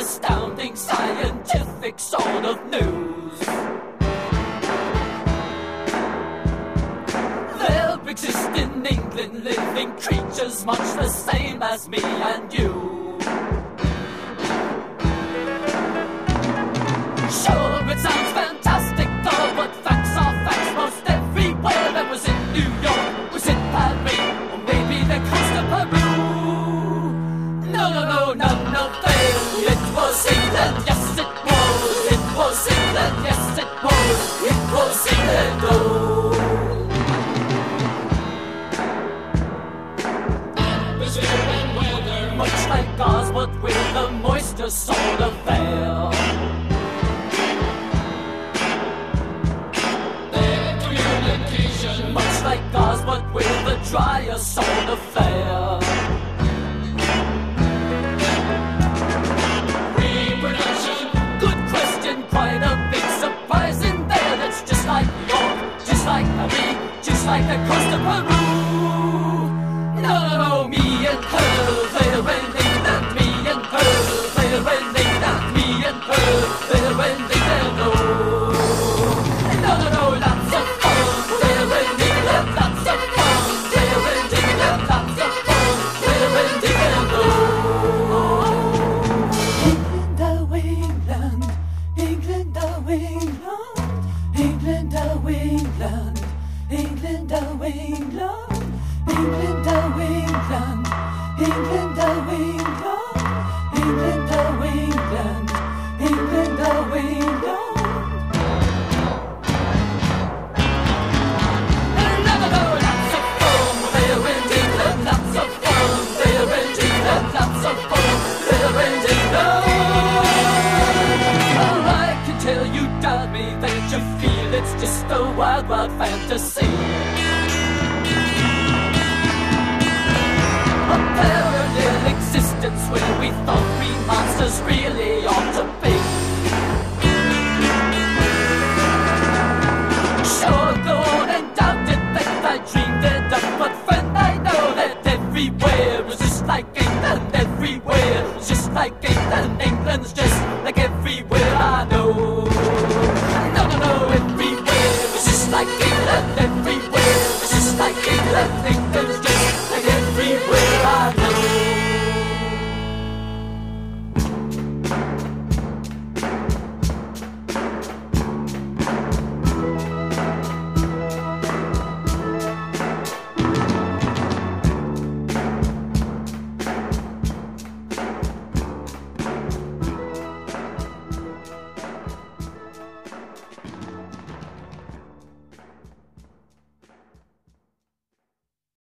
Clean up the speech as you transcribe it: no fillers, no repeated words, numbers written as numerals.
astounding scientific sort of news. There exist in England living creatures much the same as me and you. Sure, it sounds fantastic though, but facts are facts most everywhere. That was in New York, was in Paris, or maybe the coast of Peru. No, none of them. It was England, yes it was. It was England, yes it was. It was England, oh. Atmosphere and weather, much like ours, but with a moisture sort of air. Much like ours, but with a drier sort of fare. Reproduction? Good question, quite a big surprise in there. That's just like York, just like Paris, just like the coast of Peru. No, me and her, they're in England. Me and her, they're in England. Me and her, they're in England. No, lots of fun. They're in England, lots of fun. They're in England, lots of fun. They're in England, oh. England, oh England, England, oh England, England, oh England, England, oh England, England, oh England, England, oh England, England, oh England, England, oh England. Tell you, doubt me, that you feel it's just a wild, wild fantasy.